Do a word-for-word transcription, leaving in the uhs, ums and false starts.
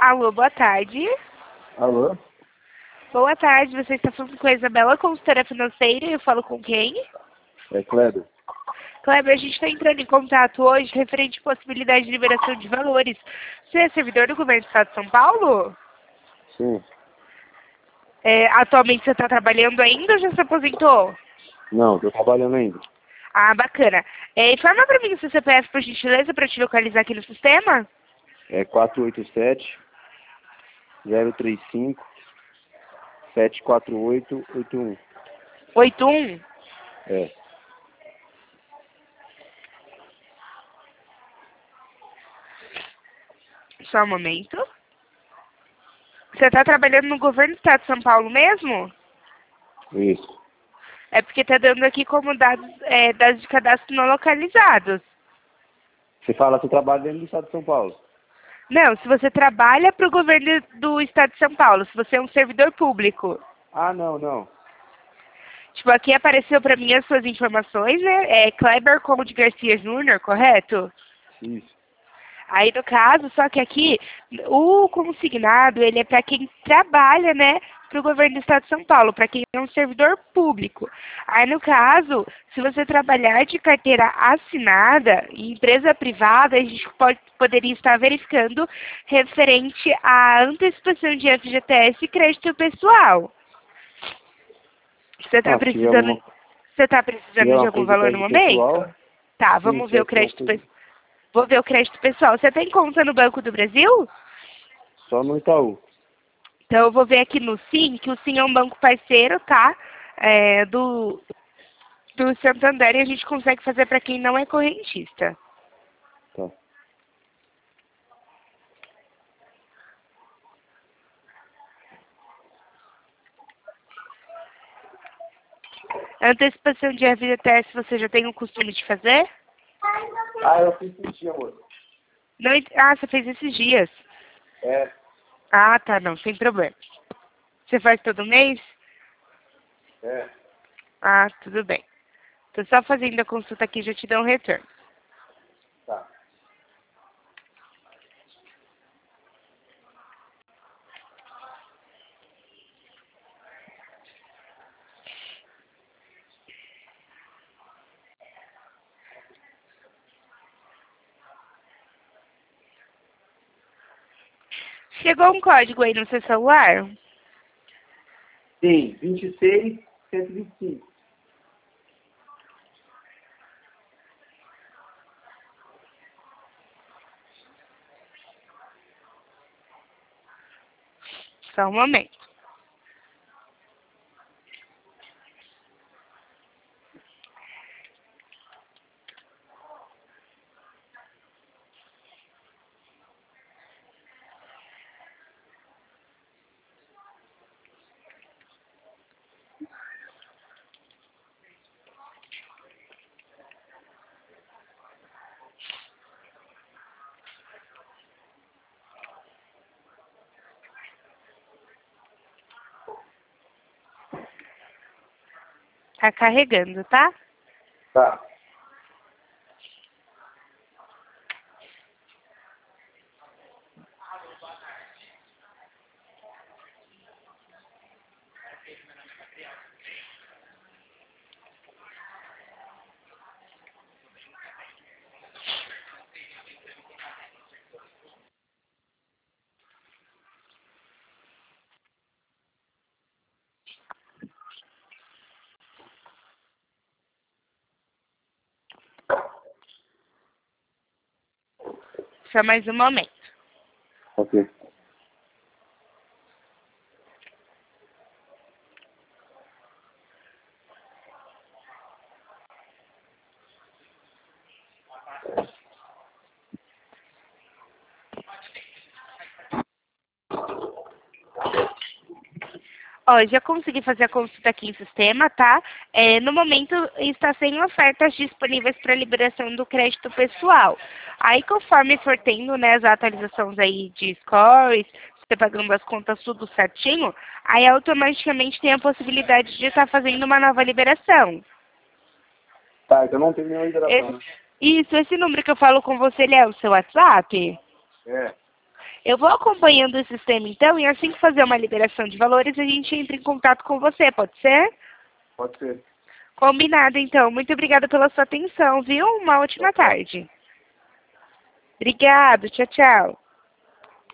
Alô, boa tarde. Alô? Boa tarde, você está falando com a Isabela, consultora financeira, e eu falo com quem? É Kleber. Kleber, a gente está entrando em contato hoje referente à possibilidade de liberação de valores. Você é servidor do governo do estado de São Paulo? Sim. É, atualmente você está trabalhando ainda ou já se aposentou? Não, tô trabalhando ainda. Ah, bacana. É, informa para mim o seu C P F, por gentileza, para te localizar aqui no sistema. É quatro oito sete, zero três cinco, sete quatro oito oito um. oito um? É. Só um momento. Você está trabalhando no governo do estado de São Paulo mesmo? Isso. É porque está dando aqui como dados, é, dados de cadastro não localizados. Você fala que trabalha dentro do estado de São Paulo? Não, se você trabalha para o governo do estado de São Paulo, se você é um servidor público. Ah, não, não. Tipo, aqui apareceu para mim as suas informações, né? É Kleber Conde Garcia Júnior, correto? Isso. Aí, no caso, só que aqui, o consignado, ele é para quem trabalha, né, para o governo do estado de São Paulo, para quem é um servidor público. Aí, no caso, se você trabalhar de carteira assinada em empresa privada, a gente pode, poderia estar verificando referente à antecipação de F G T S e crédito pessoal. Você está Ah, se tiver precisando, alguma, você tá se tiver precisando de uma algum coisa de valor no crédito momento? pessoal, Tá, sim, vamos se ver o tivesse uma crédito coisa pessoal. Vou ver o crédito pessoal. Você tem conta no Banco do Brasil? só no Itaú. Então eu vou ver aqui no Sim, que o Sim é um banco parceiro, tá? É, do, do Santander, e a gente consegue fazer para quem não é correntista. Tá. A antecipação de F G T S você já tem o costume de fazer? Ah, eu fiz esse dia, amor. Não, ent- ah, você fez esses dias. É. Ah, tá, não, sem problema. Você faz todo mês? É. Ah, tudo bem. Tô só fazendo a consulta aqui e já te dou um retorno. Tá. Chegou um código aí no seu celular? Sim, vinte e seis, cento e vinte e cinco. Só um momento. Tá carregando, tá? Tá. Só mais um momento. Ok. Ó, já consegui fazer a consulta aqui em sistema, tá? É, no momento está sem ofertas disponíveis para liberação do crédito pessoal. Aí conforme for tendo, né, as atualizações aí de scores, você pagando as contas tudo certinho, aí automaticamente tem a possibilidade de estar fazendo uma nova liberação. Tá, então não tem nenhuma liberação, Esse, né? isso, esse número que eu falo com você, ele é o seu WhatsApp? É. Eu vou acompanhando o sistema então, e assim que fazer uma liberação de valores, a gente entra em contato com você, pode ser? Pode ser. Combinado então. Muito obrigada pela sua atenção, viu? Uma ótima Tchau, tchau. tarde. Obrigado, tchau, tchau.